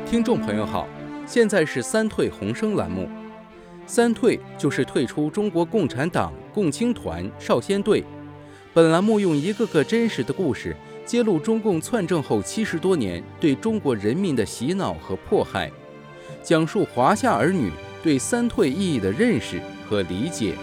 听众朋友好，现在是三退红声栏目。三退就是退出中国共产党、共青团、少先队。本栏目用一个个真实的故事，揭露中共篡政后70多年对中国人民的洗脑和迫害，讲述华夏儿女对三退意义的认识和理解。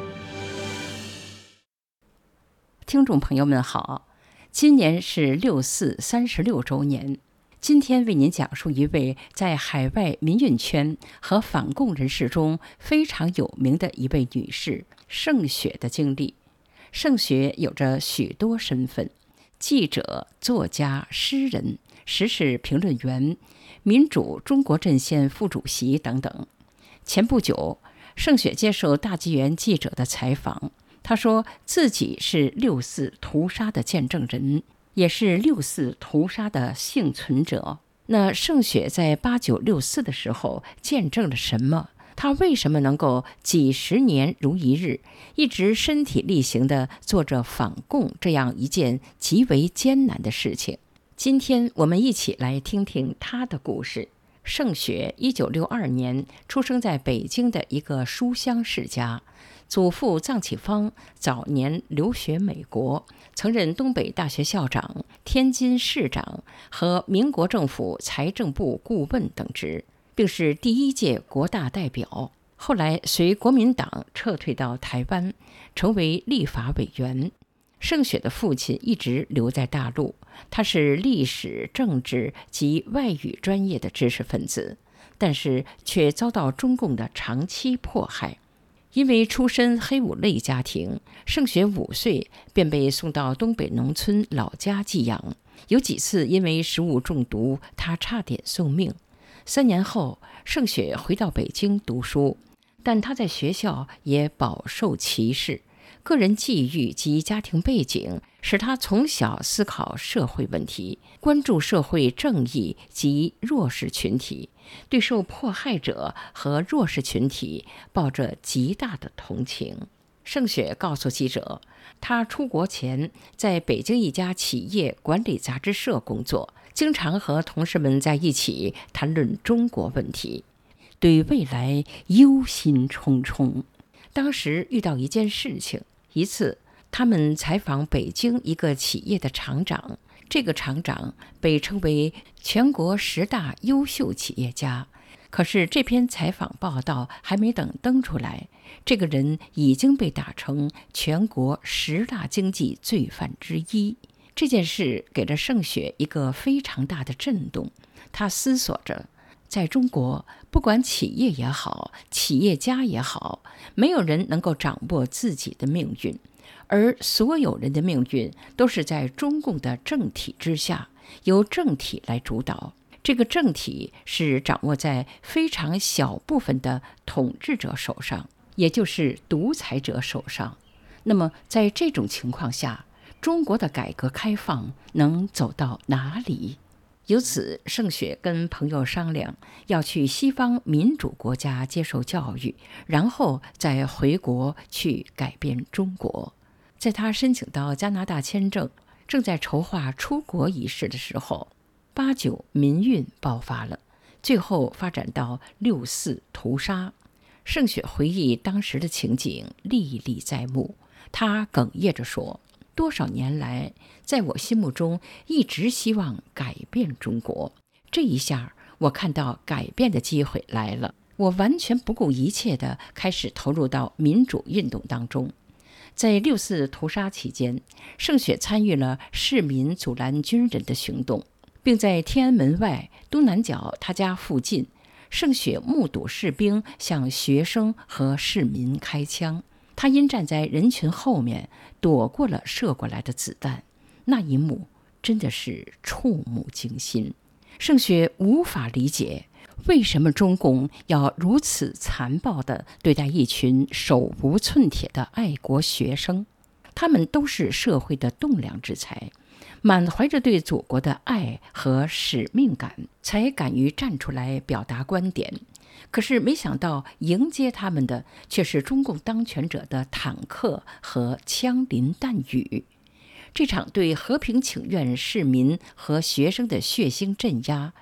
听众朋友们好，今年是6·4 36周年。今天为您讲述一位在海外民运圈和反共人士中非常有名的一位女士盛雪的经历。盛雪有着许多身份：记者、作家、诗人、时事评论员、民主中国阵线副主席等等。前不久，盛雪接受大纪元记者的采访，她说自己是6·4屠杀的见证人，也是6·4屠杀的幸存者。那盛雪在8964的时候见证了什么？她为什么能够几十年如一日，一直身体力行地做着反共这样一件极为艰难的事情？今天我们一起来听听她的故事。盛雪1962年出生在北京的一个书香世家，祖父臧启芳早年留学美国，曾任东北大学校长、天津市长和民国政府财政部顾问等职，并是第1届国大代表。后来随国民党撤退到台湾，成为立法委员。盛雪的父亲一直留在大陆，他是历史、政治及外语专业的知识分子，但是却遭到中共的长期迫害。因为出身黑五类家庭，盛雪5岁便被送到东北农村老家寄养。有几次因为食物中毒，他差点送命。3年后，盛雪回到北京读书，但他在学校也饱受歧视。个人际遇及家庭背景使他从小思考社会问题，关注社会正义及弱势群体，对受迫害者和弱势群体抱着极大的同情。盛雪告诉记者，他出国前在北京一家企业管理杂志社工作，经常和同事们在一起谈论中国问题，对未来忧心忡忡。当时遇到一件事情，一次他们采访北京一个企业的厂长，这个厂长被称为全国10大优秀企业家。可是这篇采访报道还没等登出来，这个人已经被打成全国10大经济罪犯之一。这件事给了盛雪一个非常大的震动。他思索着，在中国，不管企业也好，企业家也好，没有人能够掌握自己的命运，而所有人的命运都是在中共的政体之下，由政体来主导。这个政体是掌握在非常小部分的统治者手上，也就是独裁者手上。那么在这种情况下，中国的改革开放能走到哪里？由此，盛雪跟朋友商量，要去西方民主国家接受教育，然后再回国去改变中国。在他申请到加拿大签证，正在筹划出国一事的时候，89民运爆发了，最后发展到6·4屠杀。盛雪回忆当时的情景历历在目，他哽咽着说，多少年来，在我心目中一直希望改变中国，这一下我看到改变的机会来了，我完全不顾一切地开始投入到民主运动当中。在6·4屠杀期间，盛雪参与了市民阻拦军人的行动，并在天安门外东南角他家附近，盛雪目睹士兵向学生和市民开枪，他因站在人群后面躲过了射过来的子弹，那一幕真的是触目惊心。盛雪无法理解，为什么中共要如此残暴地对待一群手无寸铁的爱国学生？他们都是社会的栋梁之才，满怀着对祖国的爱和使命感，才敢于站出来表达观点。可是没想到迎接他们的却是中共当权者的坦克和枪林弹雨。这场对和平请愿市民和学生的血腥镇压，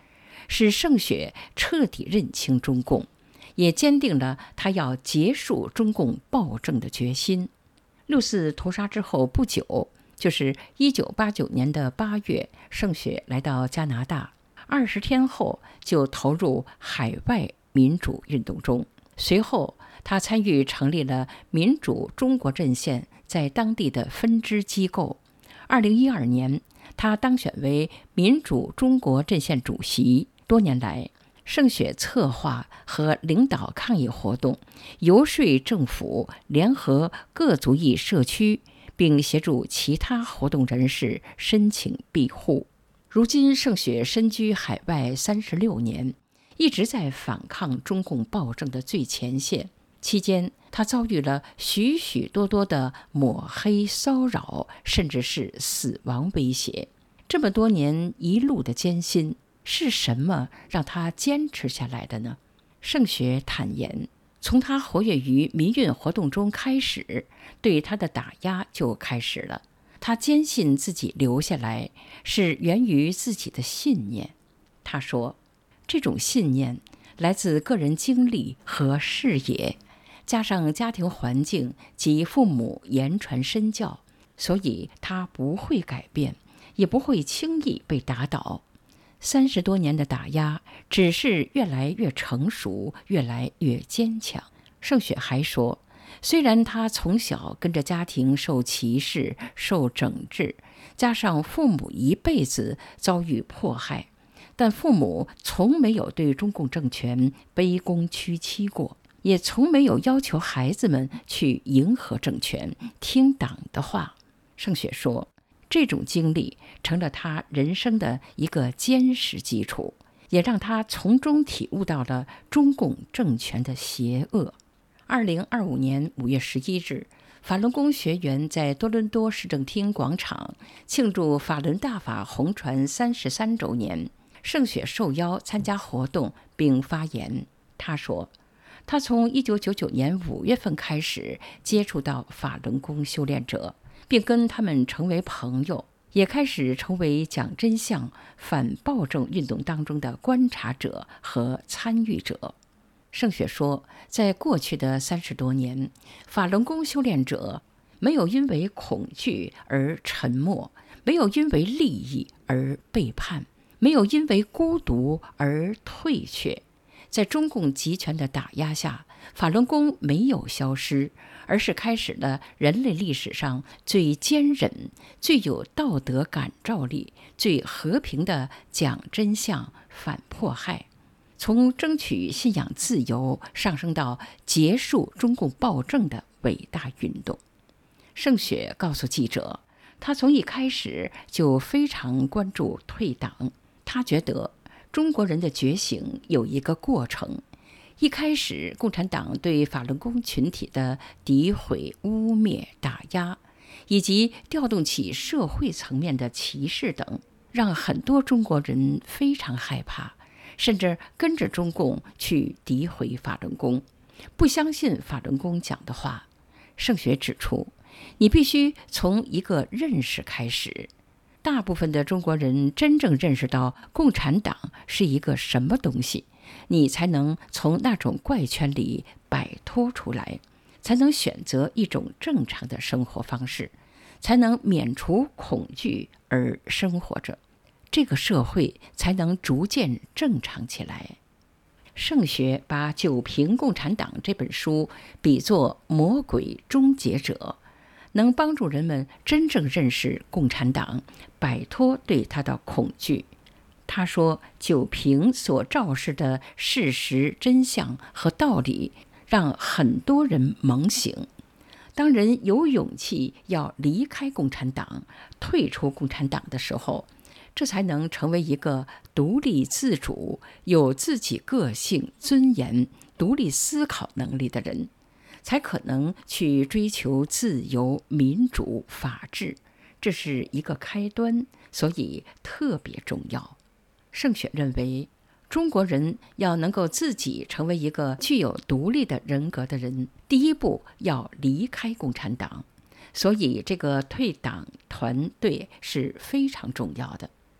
使盛雪彻底认清中共，也坚定了他要结束中共暴政的决心。六四屠杀之后不久，就是1989年的8月，盛雪来到加拿大，20天后就投入海外民主运动中。随后他参与成立了民主中国阵线在当地的分支机构。2012年，他当选为民主中国阵线主席。多年来，盛雪策划和领导抗议活动，游说政府联合各族裔社区，并协助其他活动人士申请庇护。如今，盛雪身居海外36年，一直在反抗中共暴政的最前线。期间，他遭遇了许许多多的抹黑、骚扰，甚至是死亡威胁。这么多年一路的艰辛，是什么让他坚持下来的呢？盛雪坦言，从他活跃于民运活动中开始，对他的打压就开始了。他坚信自己留下来是源于自己的信念。他说，这种信念来自个人经历和视野，加上家庭环境及父母言传身教，所以他不会改变，也不会轻易被打倒。30多年的打压，只是越来越成熟，越来越坚强。盛雪还说，虽然他从小跟着家庭受歧视、受整治，加上父母一辈子遭遇迫害，但父母从没有对中共政权卑躬屈膝过，也从没有要求孩子们去迎合政权，听党的话。盛雪说，这种经历成了他人生的一个坚实基础，也让他从中体悟到了中共政权的邪恶。2025年5月11日，法轮功学员在多伦多市政厅广场庆祝法轮大法红传33周年。盛雪受邀参加活动并发言。他说，他从1999年5月份开始接触到法轮功修炼者，并跟他们成为朋友，也开始成为讲真相、反暴政运动当中的观察者和参与者。盛雪说，在过去的30多年，法轮功修炼者没有因为恐惧而沉默，没有因为利益而背叛，没有因为孤独而退却。在中共集权的打压下，法轮功没有消失，而是开始了人类历史上最坚韧、最有道德感召力、最和平的讲真相、反迫害，从争取信仰自由上升到结束中共暴政的伟大运动。盛雪告诉记者，他从一开始就非常关注退党。他觉得中国人的觉醒有一个过程，一开始共产党对法轮功群体的诋毁、污蔑、打压，以及调动起社会层面的歧视等，让很多中国人非常害怕，甚至跟着中共去诋毁法轮功，不相信法轮功讲的话。盛雪指出，你必须从一个认识开始。大部分的中国人真正认识到共产党是一个什么东西，你才能从那种怪圈里摆脱出来，才能选择一种正常的生活方式，才能免除恐惧而生活着，这个社会才能逐渐正常起来。盛雪把《九评共产党》这本书比作魔鬼终结者，能帮助人们真正认识共产党，摆脱对他的恐惧。他说，九评所昭示的事实、真相和道理，让很多人猛醒。当人有勇气要离开共产党、退出共产党的时候，这才能成为一个独立自主、有自己个性、尊严、独立思考能力的人，才可能去追求自由、民主、法治。这是一个开端，所以特别重要。盛雪认为，中国人要能够自己成为一个具有独立的人格的人，第一步要离开共产党，所以这个退党团队是非常重要的。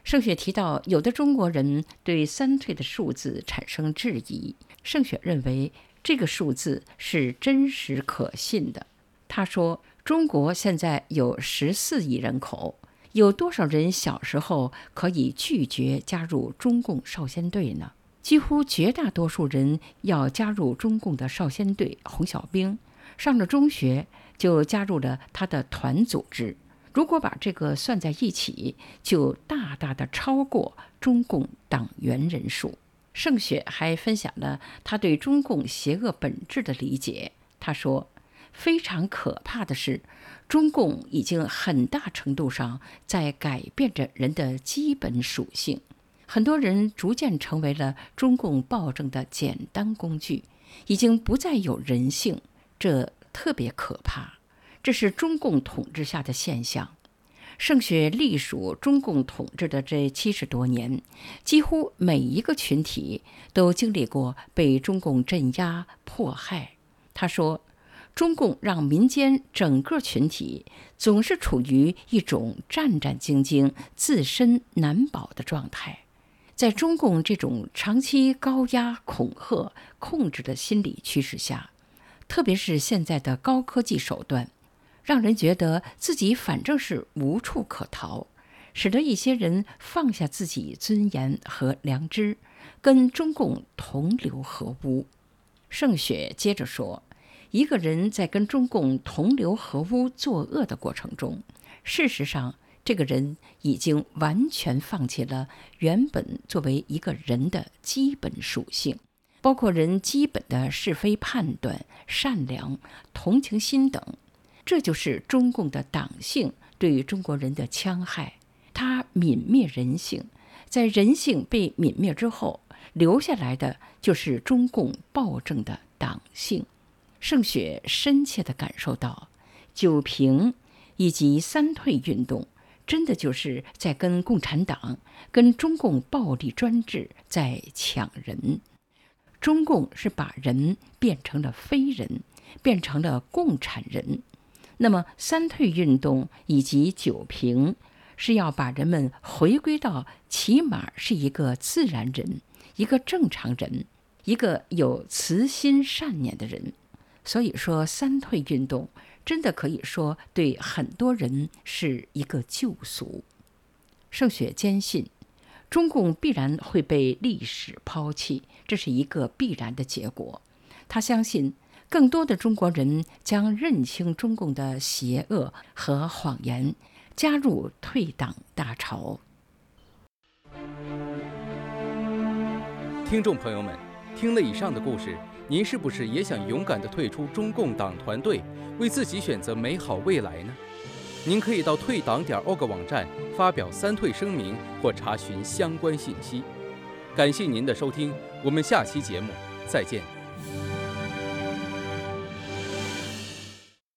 盛雪提到，有的中国人对三退的数字产生质疑。盛雪认为这个数字是真实可信的。他说，中国现在有14亿人口，有多少人小时候可以拒绝加入中共少先队呢？几乎绝大多数人要加入中共的少先队红小兵，上了中学就加入了他的团组织。如果把这个算在一起，就大大的超过中共党员人数。盛雪还分享了他对中共邪恶本质的理解。他说，非常可怕的是，中共已经很大程度上在改变着人的基本属性。很多人逐渐成为了中共暴政的简单工具，已经不再有人性，这特别可怕。这是中共统治下的现象。盛雪隶属中共统治的这70多年，几乎每一个群体都经历过被中共镇压迫害。他说，中共让民间整个群体总是处于一种战战兢兢、自身难保的状态。在中共这种长期高压、恐吓、控制的心理趋势下，特别是现在的高科技手段，让人觉得自己反正是无处可逃，使得一些人放下自己尊严和良知，跟中共同流合污。盛雪接着说，一个人在跟中共同流合污作恶的过程中，事实上这个人已经完全放弃了原本作为一个人的基本属性，包括人基本的是非判断、善良、同情心等。这就是中共的党性对中国人的戕害，它泯灭人性，在人性被泯灭之后，留下来的就是中共暴政的党性。盛雪深切地感受到，九平以及三退运动真的就是在跟共产党、跟中共暴力专制在抢人。中共是把人变成了非人，变成了共产人。那么三退运动以及九平是要把人们回归到起码是一个自然人，一个正常人，一个有慈心善念的人。所以说，三退运动真的可以说对很多人是一个救赎。盛雪坚信，中共必然会被历史抛弃，这是一个必然的结果。他相信更多的中国人将认清中共的邪恶和谎言，加入退党大潮。 听众朋友们，听了以上的故事，您是不是也想勇敢地退出中共党团队，为自己选择美好未来呢？您可以到退党.org 网站发表三退声明或查询相关信息。感谢您的收听，我们下期节目再见。